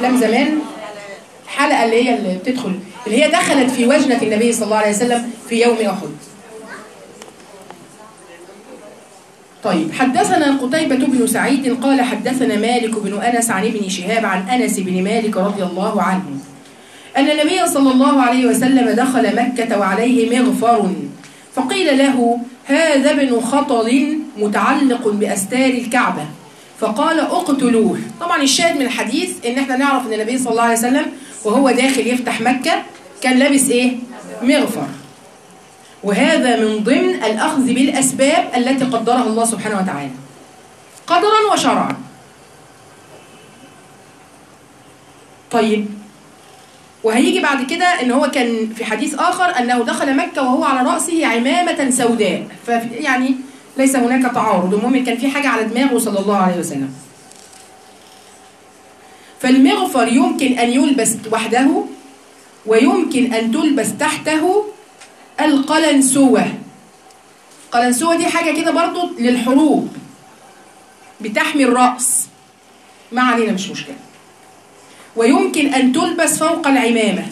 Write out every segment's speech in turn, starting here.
افلام زمان الحلقه اللي بتدخل اللي هي دخلت في وجنه النبي صلى الله عليه وسلم في يوم احد. طيب حدثنا قتيبة بن سعيد قال حدثنا مالك بن أنس عن ابن شهاب عن أنس بن مالك رضي الله عنه أن النبي صلى الله عليه وسلم دخل مكة وعليه مغفر فقيل له هذا ابن خطل متعلق بأستار الكعبة فقال اقتلوه. طبعا الشاهد من الحديث ان احنا نعرف ان النبي صلى الله عليه وسلم وهو داخل يفتح مكة كان لابس ايه؟ مغفر، وهذا من ضمن الأخذ بالأسباب التي قدرها الله سبحانه وتعالى قدرا وشرعا. يعني وهيجي بعد كده ان هو كان في حديث آخر أنه دخل مكة وهو على رأسه عمامة سوداء، فيعني ليس هناك تعارض، المهم كان في حاجة على دماغه صلى الله عليه وسلم. فالمغفر يمكن أن يلبس وحده ويمكن أن تلبس تحته القلنسوة. القلنسوة دي حاجة كده برضو للحروب بتحمي الرأس، ما علينا مش مشكلة. ويمكن أن تلبس فوق العمامة.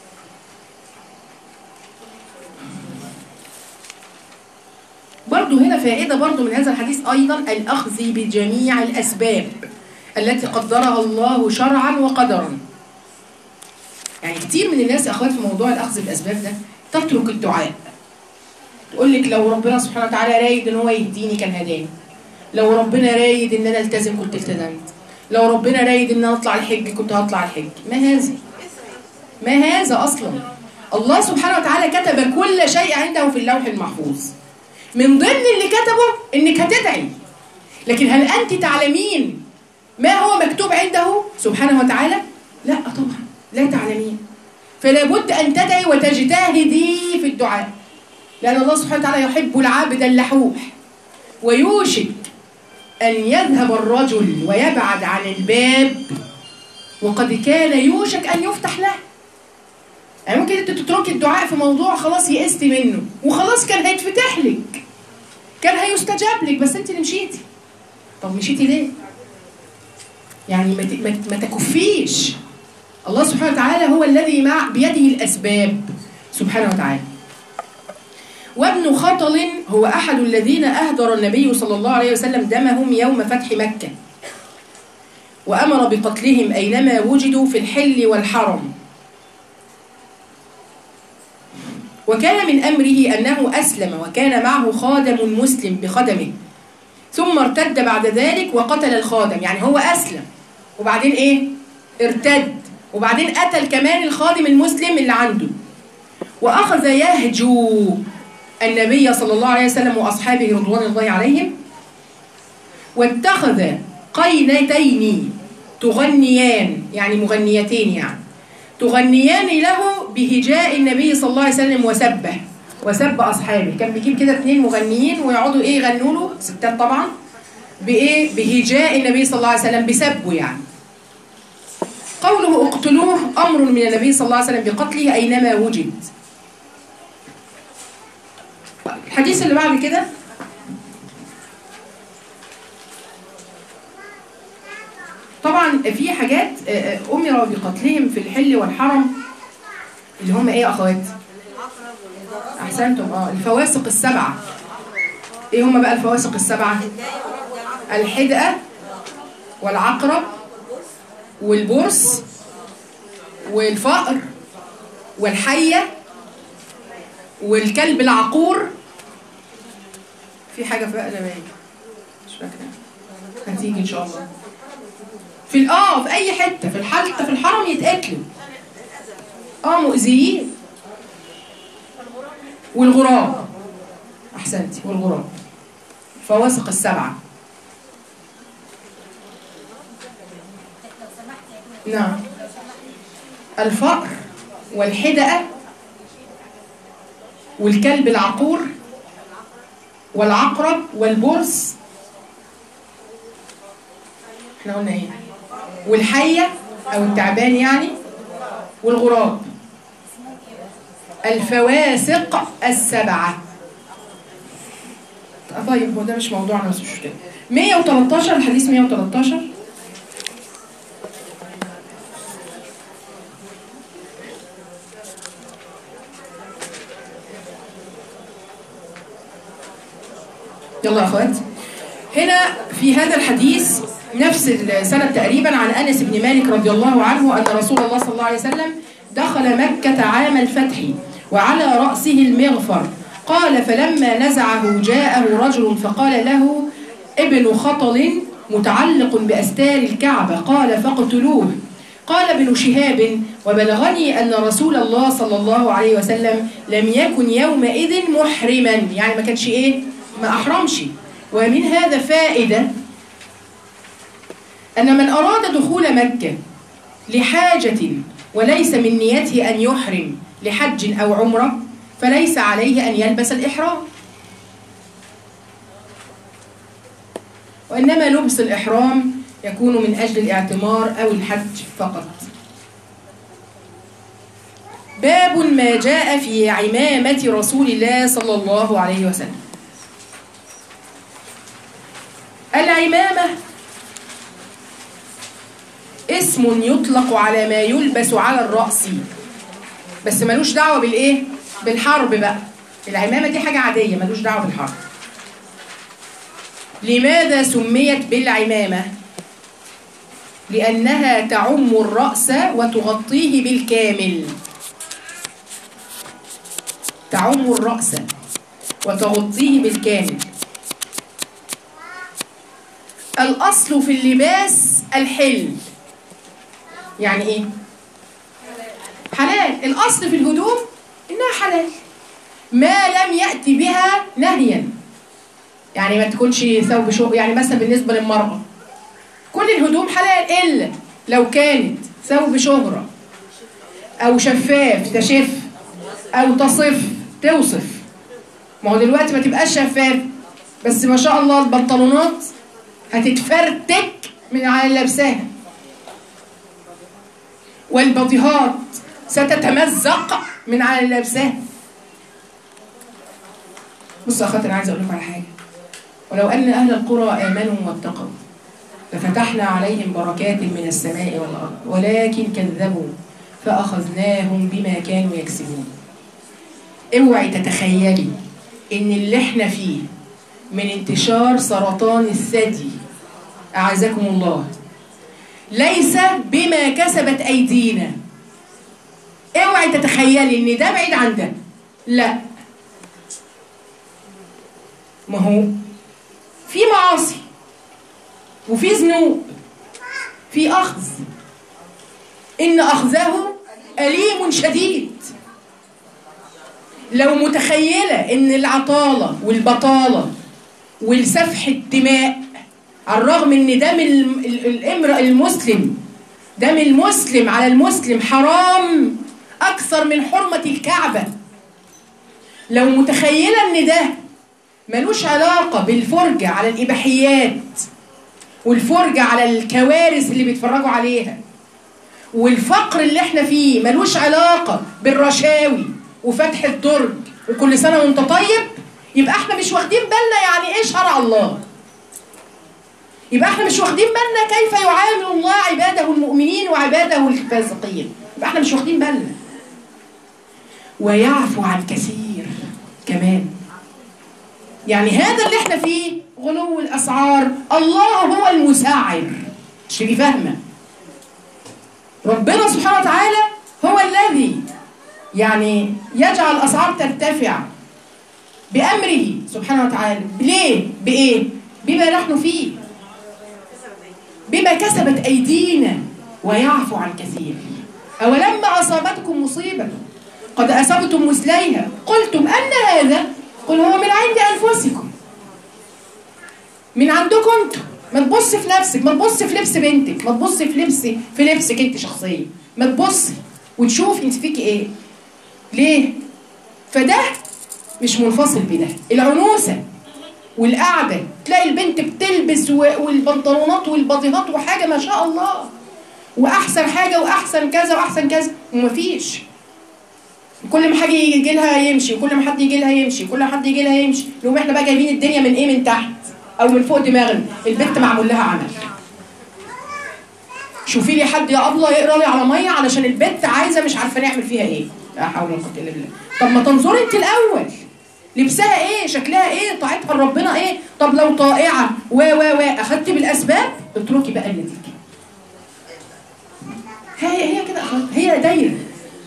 برضو هنا فائدة برضو من هذا الحديث أيضا الأخذ بجميع الأسباب التي قدرها الله شرعا وقدرا. يعني كتير من الناس يا أخوات في موضوع الأخذ بالأسباب ده تترك الدعاء، تقول لك لو ربنا سبحانه وتعالى رايد ان هو يهديني كان هداني، لو ربنا رايد ان انا التزم كنت التزمت، لو ربنا رايد ان انا اطلع الحج كنت هطلع الحج. ما هذا اصلا. الله سبحانه وتعالى كتب كل شيء عنده في اللوح المحفوظ. من ضمن اللي كتبه انك هتدعي، لكن هل انت تعلمين ما هو مكتوب عنده سبحانه وتعالى؟ لا طبعا لا تعلمين. فلا بد أن تدعي وتجتهدي في الدعاء، لأن الله سبحانه وتعالى يحب العابد اللحوح. ويوشك أن يذهب الرجل ويبعد عن الباب وقد كان يوشك أن يفتح له. يعني ممكن أنت تتركي الدعاء في موضوع خلاص يئستي منه وخلاص كان هيتفتح لك، كان هيستجاب لك، بس أنت اللي مشيتي. طب مشيتي ليه؟ يعني ما تكفيش. الله سبحانه وتعالى هو الذي بيده الأسباب سبحانه وتعالى. وابن خطل هو أحد الذين أهدر النبي صلى الله عليه وسلم دمهم يوم فتح مكة، وأمر بقتلهم أينما وجدوا في الحل والحرم. وكان من أمره أنه أسلم وكان معه خادم مسلم بخدمه، ثم ارتد بعد ذلك وقتل الخادم. يعني هو أسلم وبعدين إيه؟ ارتد، وبعدين قتل كمان الخادم المسلم اللي عنده. وأخذ يهجو النبي صلى الله عليه وسلم وأصحابه رضوان الله عليهم، واتخذ قينتين تغنيان، يعني مغنيتين، يعني تغنيان له بهجاء النبي صلى الله عليه وسلم وسب أصحابه. كان بيجيب كده 2 مغنيين ويقعدوا إيه يغنوا له، ستات طبعا، بإيه؟ بهجاء النبي صلى الله عليه وسلم، بسبه يعني. قوله اقتلوه أمر من النبي صلى الله عليه وسلم بقتله أينما وجد. الحديث اللي بعد كده طبعا في حاجات أمر بقتلهم في الحل والحرم، اللي هم إيه يا أخوات؟ أحسنتم. الفواسق السبعة. إيه هم بقى الفواسق السبعة؟ الحدقة والعقرب والبرص والفأر والحية والكلب العقور. في حاجة بقى أنا مش فاكرة، هتيجي إن شاء الله. في أي حتة في الحرم يتقتلوا مؤذيين. والغراب، أحسنتي، والغراب. فواسق السبعة. نعم. الفأر والحدقة والكلب العقور والعقرب والبرص، احنا قلنا ايه؟ والحية او التعبان يعني، والغراب. الفواسق السبعة. طيب هو ده مش موضوعنا بس مش مشكلة. 113 الحديث 113. يلا يا اخوات. هنا في هذا الحديث نفس السنة تقريبا عن أنس بن مالك رضي الله عنه أن رسول الله صلى الله عليه وسلم دخل مكة عام الفتح وعلى رأسه المغفر. قال فلما نزعه جاءه رجل فقال له ابن خطل متعلق بأستار الكعبة، قال فاقتلوه. قال ابن شهاب وبلغني أن رسول الله صلى الله عليه وسلم لم يكن يومئذ محرما، يعني ما كانش إيه؟ ما أحرمش. ومن هذا فائدة أن من أراد دخول مكة لحاجة وليس من نيته أن يحرم لحج أو عمرة فليس عليه أن يلبس الإحرام، وإنما لبس الإحرام يكون من أجل الاعتمار أو الحج فقط. باب ما جاء في عمامة رسول الله صلى الله عليه وسلم. العمامة اسم يطلق على ما يلبس على الرأس، بس ملوش دعوة بالإيه؟ بالحرب بقى. العمامة دي حاجة عادية ملوش دعوة بالحرب. لماذا سميت بالعمامة؟ لأنها تعم الرأس وتغطيه بالكامل. تعم الرأس وتغطيه بالكامل. الأصل في اللباس الحل. يعني إيه؟ حلال. الأصل في الهدوم إنها حلال ما لم يأتي بها نهيا. يعني ما تكونش ثوب شهرة، يعني مثلا بالنسبة للمرأة كل الهدوم حلال إلا لو كانت ثوب شهرة أو شفاف تشف أو تصف توصف. ما هو دلوقتي ما تبقاش شفاف بس ما شاء الله البنطلونات هتتفرتك من على لابساها، والبطيهات ستتمزق من على لابساها. بصوا يا اخواتي، انا عايزه اقول لكم على حاجه. ولو ان اهل القرى امنوا واتقوا لفتحنا عليهم بركات من السماء والارض ولكن كذبوا فاخذناهم بما كانوا يكسبون. اوعي تتخيلي ان اللي احنا فيه من انتشار سرطان الثدي اعزكم الله ليس بما كسبت ايدينا. اوعي تتخيلي ان ده بعيد عن ده، لا. ما هو في معاصي وفي ذنوب في اخذ، ان اخذه اليم شديد. لو متخيله ان العطاله والبطاله والسفح الدماء على الرغم ان دم الامرأة المسلم، دم المسلم على المسلم حرام اكثر من حرمة الكعبة، لو متخيلة ان ده ملوش علاقة بالفرجة على الإباحيات والفرجة على الكوارث اللي بيتفرجوا عليها والفقر اللي احنا فيه ملوش علاقة بالرشاوي وفتح الدرج وكل سنة وانت طيب، يبقى احنا مش واخدين بالنا يعني ايه شرع الله. يبقى احنا مش واخدين بالنا كيف يعامل الله عباده المؤمنين وعباده الفاسقين. يبقى احنا مش واخدين بالنا. ويعفو عن كثير كمان. يعني هذا اللي احنا فيه غلو الاسعار، الله هو المسعر. مش تبقي فاهمه. ربنا سبحانه وتعالى هو الذي يعني يجعل الاسعار ترتفع بامره سبحانه وتعالى. ليه؟ بايه؟ بما نحن فيه، بما كسبت ايدينا. ويعفو عن كثير. اولما اصابتكم مصيبه قد اصبتم مثليها قلتم ان هذا، قل هو من عند انفسكم، من عندكم انتم. ما تبص في نفسك، ما تبص في لبس بنتك، ما تبص في لبسك انت شخصيا، ما تبصي وتشوفي انت فيكي ايه. ليه؟ فده مش منفصل بده. العنوسه والقعده تلاقي البنت بتلبس والبنطلونات والبطيهات وحاجه ما شاء الله واحسن حاجه واحسن كذا واحسن كذا، ومفيش. كل ما حاجه يجي لها يمشي، وكل ما حد يجي لها يمشي، كل ما حد يجي لها يمشي. لو احنا بقى جايبين الدنيا من ايه؟ من تحت او من فوق دماغنا. البنت معمول لها عمل. شوفي لي حد يا ابله يقرا لي على ميه علشان البنت عايزه مش عارفه نعمل فيها ايه. لا حول ولا قوه الا بالله. طب ما تنظري انت الاول. لبسها ايه؟ شكلها ايه؟ طاعتها لربنا ايه؟ طب لو طائعه اخدت بالاسباب اتركي بقى النتيجه. هي كده هي دايره.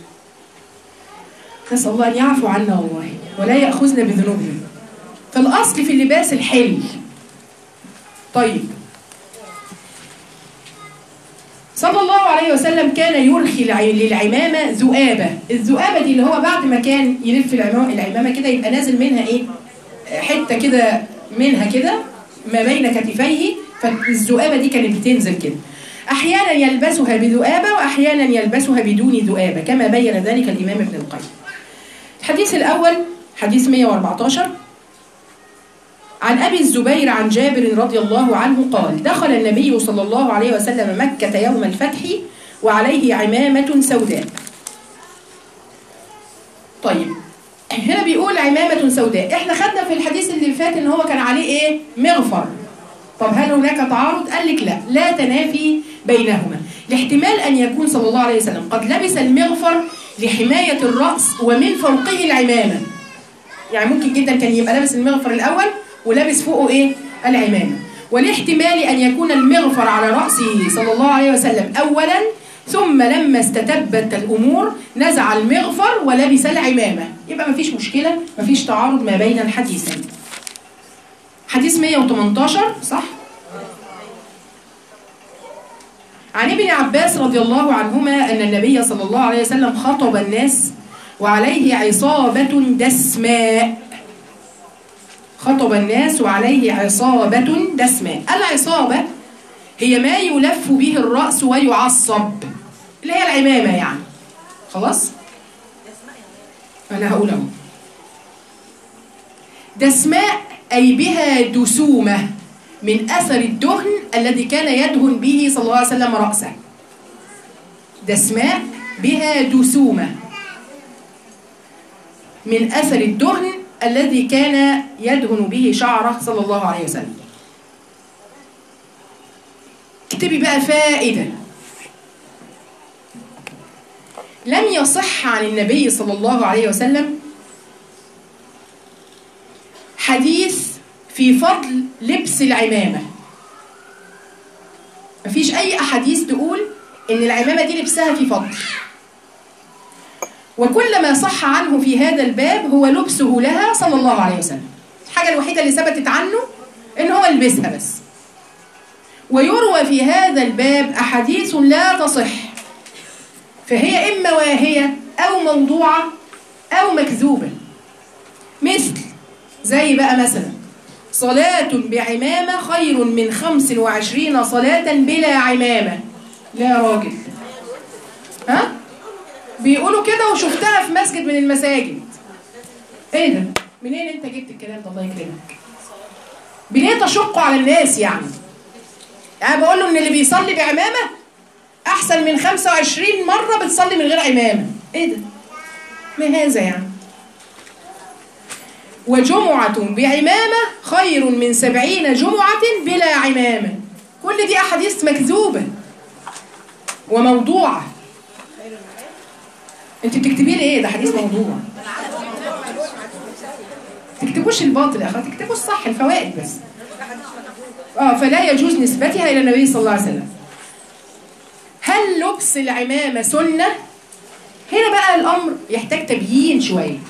نسال الله ان يعفو عنا والله ولا ياخذنا بذنوبنا. فالاصل في اللباس الحل. طيب صلى الله عليه وسلم كان يرخي للعمامة ذؤابة. الذؤابة دي اللي هو بعد ما كان يلف العمامة كده يبقى نازل منها ايه؟ حتة كده منها كده ما بين كتفيه، فالذؤابة دي كانت بتنزل كده. أحيانا يلبسها بذؤابة وأحيانا يلبسها بدون ذؤابة كما بين ذلك الإمام ابن القيم. الحديث الأول حديث 114 عن أبي الزبير عن جابر رضي الله عنه قال: دخل النبي صلى الله عليه وسلم مكة يوم الفتح وعليه عمامة سوداء. طيب هنا بيقول عمامة سوداء، احنا خدنا في الحديث اللي فات ان هو كان عليه ايه؟ مغفر. طب هل هناك تعارض؟ قال لك لا تنافي بينهما، لاحتمال ان يكون صلى الله عليه وسلم قد لبس المغفر لحماية الرأس ومن فوقه العمامة. يعني ممكن جدا كان يبقى لابس المغفر الأول ولابس فوقه ايه؟ العمامة. والاحتمال ان يكون المغفر على رأسه صلى الله عليه وسلم اولا، ثم لما استتبت الامور نزع المغفر ولبس العمامة. يبقى مفيش مشكلة، مفيش تعارض ما بين الحديثين. حديث 118 صح؟ عن ابن عباس رضي الله عنهما ان النبي صلى الله عليه وسلم خطب الناس وعليه عصابة دسماء. خطب الناس وعليه عصابة دسماء. العصابة هي ما يلف به الرأس ويعصب، اللي هي العمامة يعني. خلاص؟ أنا هقول أهو. دسماء أي بها دسومة من أثر الدهن الذي كان يدهن به صلى الله عليه وسلم رأسه. دسماء بها دسومة من أثر الدهن الذي كان يدهن به شعره صلى الله عليه وسلم. اكتبي بقى فائدة. لم يصح عن النبي صلى الله عليه وسلم حديث في فضل لبس العمامة. مفيش أي أحاديث تقول إن العمامة دي لبسها في فضل. وكل ما صح عنه في هذا الباب هو لبسه لها صلى الله عليه وسلم. الحاجة الوحيدة اللي ثبتت عنه إن هو يلبسها بس. ويروى في هذا الباب أحاديث لا تصح، فهي إما واهية أو موضوعة أو مكذوبة. مثل زي بقى مثلا صلاة بعمامة خير من 25 صلاة بلا عمامة. لا يا راجل، ها؟ بيقولوا كده وشفتها في مسجد من المساجد. ايه ده؟ منين انت جبت الكلام ده؟ الله يكرمك. بليه تشق على الناس يعني؟ انا بقول له ان اللي بيصلي بعمامه احسن من 25 مره بتصلي من غير عمامه. ايه ده؟ ما هذا يعني؟ وجمعة بعمامة خير من 70 جمعة بلا عمامة. كل دي احاديث مكذوبة وموضوعة. انت بتكتبي لي ايه؟ ده حديث موضوع. تكتبوش الباطل يا اخوات، تكتبوا الصح، الفوائد بس. فلا يجوز نسبتها الى النبي صلى الله عليه وسلم. هل لبس العمامة سنة؟ هنا بقى الامر يحتاج تبيين شويه.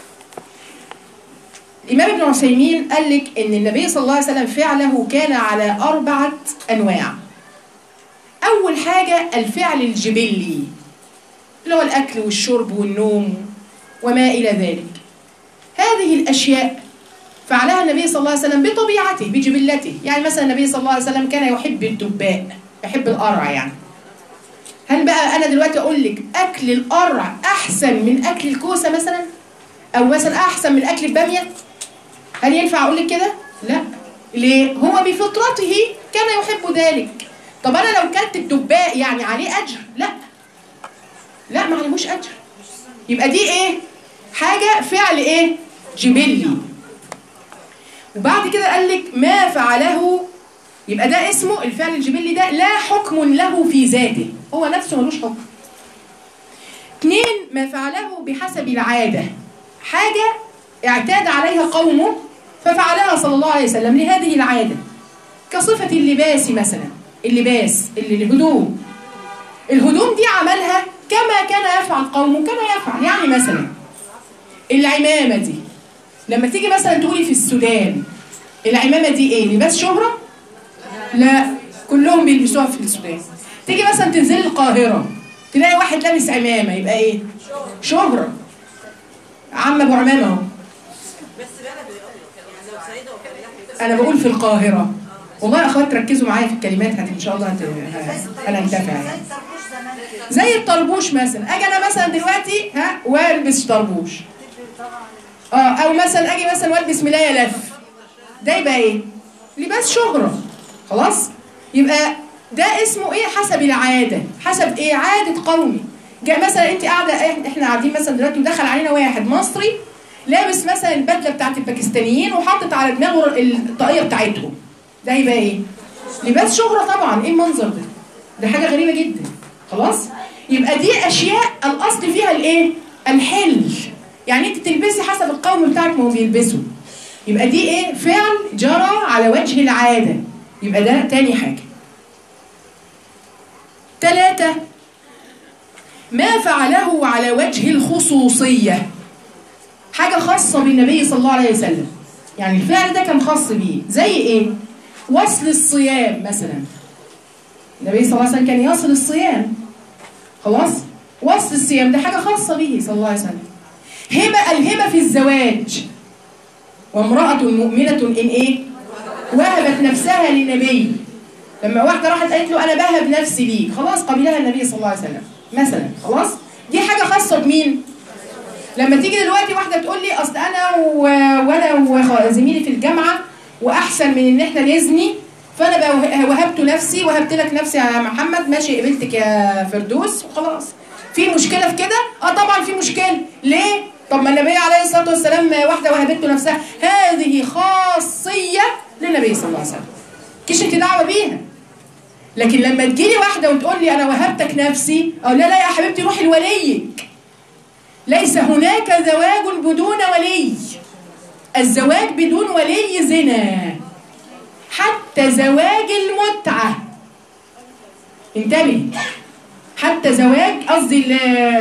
الامام ابن عثيمين قال لك ان النبي صلى الله عليه وسلم فعله كان على 4 انواع. اول حاجه الفعل الجبلي اللي هو الأكل والشرب والنوم وما إلى ذلك. هذه الأشياء فعلها النبي صلى الله عليه وسلم بطبيعته بجبلته. يعني مثلا النبي صلى الله عليه وسلم كان يحب الدباء، يحب القرع يعني. هل بقى أنا دلوقتي أقول لك أكل القرع أحسن من أكل الكوسة مثلا؟ أو مثلا أحسن من أكل البامية؟ هل ينفع أقول لك كده؟ لا. ليه؟ هو بفطرته كان يحب ذلك. طب أنا لو كلت الدباء يعني عليه أجر؟ لا ما عليهوش أجر. يبقى دي إيه؟ حاجة فعل إيه؟ جبلي. وبعد كده قال لك ما فعله، يبقى ده اسمه الفعل الجبلي ده لا حكم له في ذاته، هو نفسه ملوش حكم. 2 ما فعله بحسب العادة، حاجة اعتاد عليها قومه ففعلها صلى الله عليه وسلم لهذه العادة، كصفة اللباس مثلا. اللباس الهدوم دي عملها كما كان يفعل قومه كما يفعل. يعني مثلا العمامة دي لما تيجي مثلا تقولي في السودان العمامة دي ايه؟ لباس شهرة؟ لا، كلهم بيلبسوها في السودان. تيجي مثلا تنزلي القاهرة تلاقي واحد لابس عمامة، يبقى ايه؟ شهرة. عم ابو عمامة اهو. انا بقول في القاهرة. والله يا اخوات ركزوا معايا في الكلمات، ان شاء الله هننتفع يعني. زي الطربوش مثلا، اجي انا مثلا دلوقتي والبس طربوش، او مثلا اجي مثلا والبس ملايه لف، ده يبقى ايه؟ لباس شهرة. خلاص؟ يبقى ده اسمه ايه؟ حسب العاده. حسب ايه؟ عاده قومي. جاء مثلا انت قاعده، احنا قاعدين مثلا دلوقتي ودخل علينا واحد مصري لابس مثلا البدله بتاعت الباكستانيين وحاطط على دماغه الطاقيه بتاعتهم، ده يبقى ايه؟ لباس شهرة طبعا. ايه المنظر ده؟ ده حاجه غريبه جدا. خلاص؟ يبقى دي اشياء الاصل فيها الايه؟ الحل. يعني انت تلبسي حسب القوم بتاعك ما هو بيلبسوا، يبقى دي ايه؟ فعل جرى على وجه العاده، يبقى ده تاني حاجه. 3 ما فعله على وجه الخصوصيه، حاجه خاصه بالنبي صلى الله عليه وسلم، يعني الفعل ده كان خاص بيه. زي ايه؟ وصل الصيام مثلا. النبي صلى الله عليه وسلم كان يصل الصيام. خلاص؟ وصل الصيام ده حاجه خاصه به صلى الله عليه وسلم. الهبه في الزواج، وامرأة مؤمنة إن إيه؟ وهبت نفسها للنبي. لما واحدة راحت قالت له أنا بهب نفسي ليك، خلاص قبلها النبي صلى الله عليه وسلم مثلا. خلاص؟ دي حاجة خاصة بمين؟ لما تيجي دلوقتي واحدة تقول لي أصل أنا وأنا وزميلي في الجامعة وأحسن من إن إحنا نزني، فأنا وهبت نفسي، وهبت لك نفسي يا محمد، ماشي قبلتك يا فردوس وخلاص. في مشكلة في كده؟ طبعا في مشكلة. ليه؟ طب ما النبي عليه الصلاة والسلام واحدة وهبته نفسها، هذه خاصية للنبي صلى الله عليه وسلم، مالكيش انت دعوة بيها. لكن لما تجيلي واحدة وتقول لي أنا وهبتك نفسي، أو لا يا حبيبتي روحي لوليك. ليس هناك زواج بدون ولي. الزواج بدون ولي زنا. حتى زواج المتعة، انتبهي، حتى زواج قصدي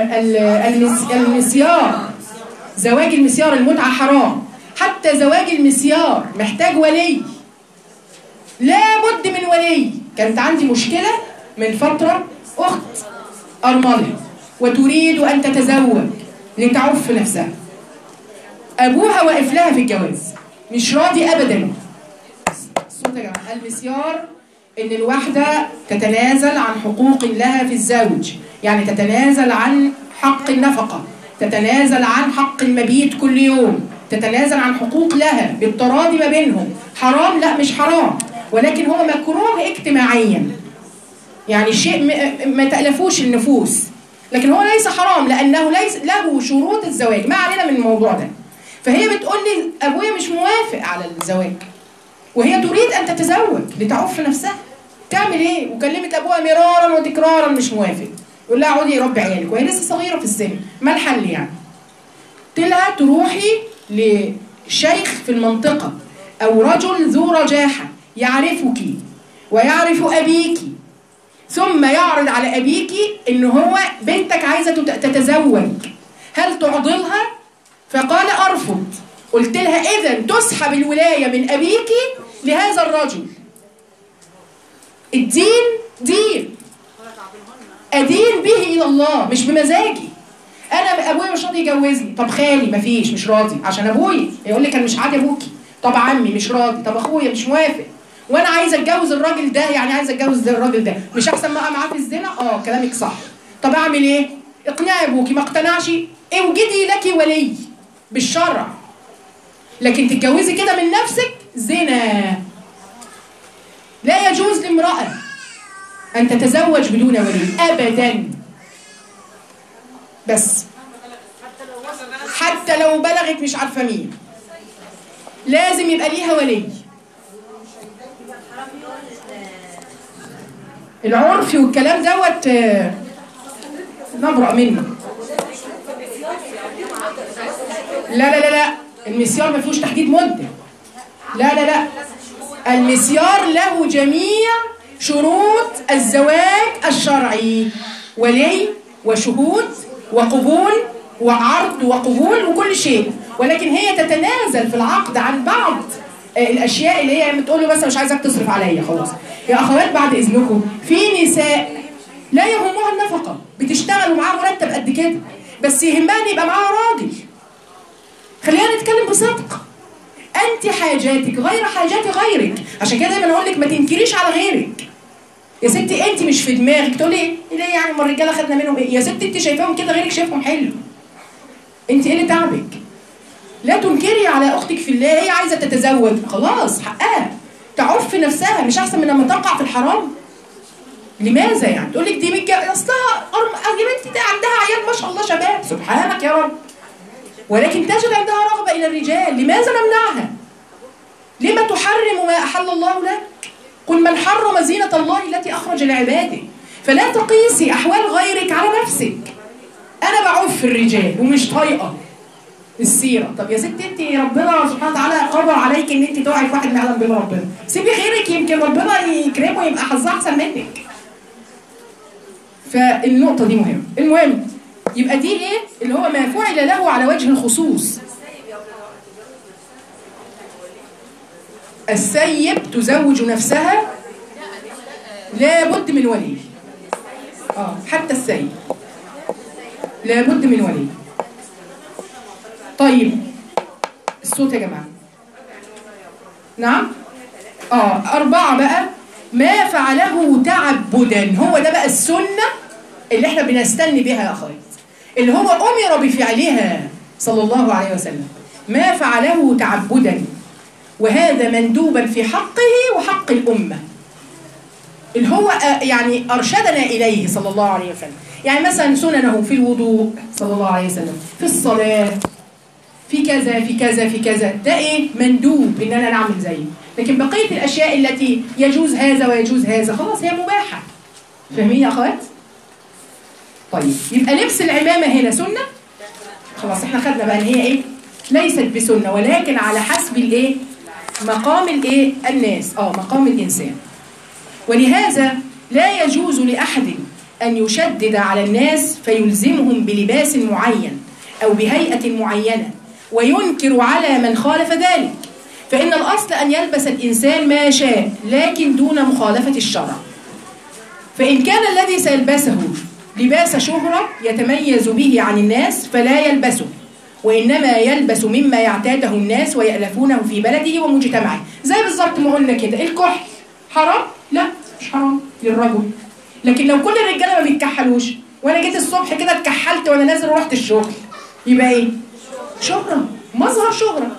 المسيار، زواج المسيار المتعة حرام. حتى زواج المسيار محتاج ولي، لابد من ولي. كانت عندي مشكلة من فترة، أخت أرملة وتريد أن تتزوج لتعف نفسها، أبوها واقف لها في الجواز مش راضي أبدا. الصوت يا جماعة. المسيار إن الواحدة تتنازل عن حقوق لها في الزوج، يعني تتنازل عن حق النفقة، تتنازل عن حق المبيت كل يوم، تتنازل عن حقوق لها بالتراضي ما بينهم. حرام؟ لا مش حرام، ولكن هو مكروه اجتماعيا، يعني شيء ما تألفوش النفوس، لكن هو ليس حرام لأنه ليس له شروط الزواج. ما علينا من الموضوع ده. فهي بتقول لي أبويا مش موافق على الزواج، وهي تريد أن تتزوج لتعف نفسها، تعمل إيه؟ وكلمت أبوها مرارا وتكرارا مش موافق. يقول لها عودي ربي عيالك، وهي لسه صغيرة في السن. ما الحل يعني؟ قلت لها تروحي لشيخ في المنطقة أو رجل ذو رجاحة يعرفك ويعرف أبيك، ثم يعرض على أبيك إن هو بنتك عايزة تتزوج، هل تعضلها؟ فقال أرفض. قلت لها إذن تسحب الولاية من أبيك لهذا الرجل. الدين دين، أدين به إلى الله مش بمزاجي. أنا أبويا مش راضي يجوزني، طب خالي مفيش مش راضي عشان أبويا يقول لي كان مش عادي أبوكي، طب عمي مش راضي، طب أخويا مش موافق، وأنا عايزة أتجوز الراجل ده، يعني عايزة أتجوز الراجل ده، مش أحسن ما أبقى معاه في الزنا؟ كلامك صح. طب أعمل إيه؟ اقنعي أبوكي، ما اقتنعش اوجدي لك ولي بالشرع، لكن تتجوزي كده من نفسك زنا. لا يجوز لامرأة أن تتزوج بدون ولي أبدا. بس حتى لو بلغت مش عارفة مين لازم يبقى ليها ولي. العرف والكلام دوت نبرأ منه. لا لا لا لا، المسيار ما فيهوش تحديد مدة. لا لا لا، المسيار له جميع شروط الزواج الشرعي، ولي وشهود وقبول وعرض وقبول وكل شيء، ولكن هي تتنازل في العقد عن بعض الاشياء اللي هي بتقول له مثلا مش عايزك تصرف عليا خلاص. يا اخوات بعد اذنكم، في نساء لا يهمها النفقه، بتشتغل ومعاها مرتب قد كده، بس يهمها ان يبقى معاها راجل. خلينا نتكلم بصدق، انت حاجاتك غير حاجات غيرك، عشان كده دايما اقول لك ما تنكريش على غيرك. يا ستي انت مش في دماغك تقولي ايه يعني ما الرجاله خدنا منهم ايه؟ يا ستي انت شايفاهم كده غيرك شايفهم حلو. انت ايه اللي تعبك؟ لا تنكري على اختك في الله، هي عايزه تتزوج خلاص حقها، تعف نفسها، مش احسن من لما تقع في الحرام؟ لماذا يعني؟ تقول لك دي اصلها يا بنتي ده عندها عيال ما شاء الله شباب، سبحانك يا رب، ولكن تجد عندها رغبه الى الرجال، لماذا نمنعها؟ لما تحرم ما احل الله لك؟ قل من حرم زينة الله التي أخرج لعباده. فلا تقيسي أحوال غيرك على نفسك. أنا بعوف في الرجال ومش طايقة السيرة. طب يا ستي أنت ربنا سبحانه وتعالى قدر عليك إن أنت تقعي في واحد ما يعلم به ربنا. سيبي غيرك يمكن ربنا يكرمه ويبقى حظها أحسن منك. فالنقطة دي مهمة. المهم يبقى دي إيه؟ اللي هو ما فعل له على وجه الخصوص. السيب تزوج نفسها لابد من ولي. حتى السيب لابد من ولي. طيب الصوت يا جماعه. نعم 4 بقى ما فعله تعبدا، هو ده بقى السنه اللي احنا بنستني بها يا اخوات، اللي هو امر بفعلها صلى الله عليه وسلم، ما فعله تعبدا، وهذا مندوبا في حقه وحق الأمة، اللي هو يعني أرشدنا إليه صلى الله عليه وسلم. يعني مثلا سننه في الوضوء صلى الله عليه وسلم، في الصلاة، في كذا في كذا في كذا، ده إيه؟ مندوب إن أنا نعمل زيه. لكن بقية الأشياء التي يجوز هذا ويجوز هذا خلاص هي مباحة. فاهمين يا أخوات؟ طيب يبقى لبس العمامة هنا سنة؟ خلاص احنا خدنا بقى إن هي إيه؟ ليست بسنة، ولكن على حسب الإيه؟ مقام الايه؟ الناس، مقام الانسان. ولهذا لا يجوز لاحد ان يشدد على الناس فيلزمهم بلباس معين او بهيئه معينه وينكر على من خالف ذلك، فان الاصل ان يلبس الانسان ما شاء لكن دون مخالفه الشرع. فان كان الذي سيلبسه لباس شهره يتميز به عن الناس فلا يلبسه، وإنما يلبس مما يعتاده الناس ويألفونه في بلده ومجتمعه. زي بالظبط ما قلنا كده، الكحل حرام؟ لا مش حرام للرجل، لكن لو كل الرجاله ما بيتكحلوش وانا جيت الصبح كده اتكحلت وانا نازل ورحت الشغل، يبقى ايه؟ شهرة، مظهر شهرة.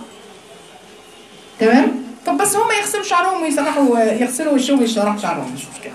تمام؟ طب بس هم يغسلوا شعرهم ويسرحوا، يغسلوا وشهم ويسرحوا شعرهم، مش مشكلة.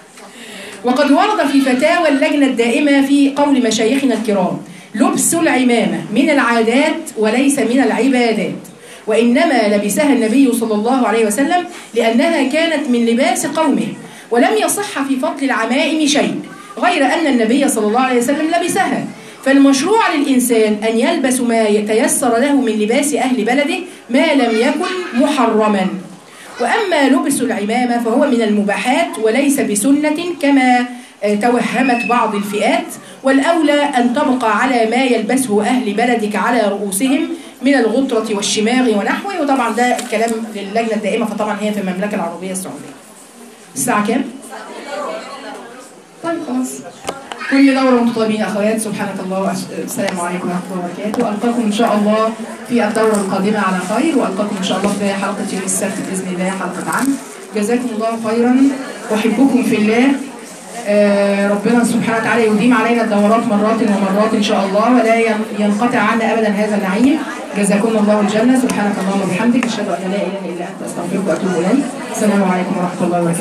وقد ورد في فتاوى اللجنة الدائمة في قول مشايخنا الكرام: لبس العمامة من العادات وليس من العبادات، وإنما لبسها النبي صلى الله عليه وسلم لأنها كانت من لباس قومه، ولم يصح في فضل العمائم شيء غير أن النبي صلى الله عليه وسلم لبسها. فالمشروع للإنسان أن يلبس ما يتيسر له من لباس أهل بلده ما لم يكن محرما. وأما لبس العمامة فهو من المباحات وليس بسنة كما توهمت بعض الفئات، والأولى أن تبقى على ما يلبسه أهل بلدك على رؤوسهم من الغطرة والشماغ ونحوه. وطبعا ده الكلام للجنة الدائمة، فطبعا هي في المملكة العربية السعودية. الساعة كام؟ طيب خلاص، كل دورة وانتم طيبين أخوات. سبحانك الله والسلام عليكم ورحمة الله وبركاته. ألقاكم إن شاء الله في الدورة القادمة على خير، وألقاكم إن شاء الله في حلقة يوم السبت بإذن الله، حلقة عام. جزاكم الله خيرا، أحبكم في الله. ربنا سبحانه وتعالى يديم علينا الدورات مرات ومرات إن شاء الله، ولا ينقطع عنا أبدا هذا النعيم. جزاكم الله الجنة. سبحانك اللهم وبحمدك، أشهد أن لا إله إلا أنت، أستغفرك وأتوب إليك. السلام عليكم ورحمة الله وبركاته.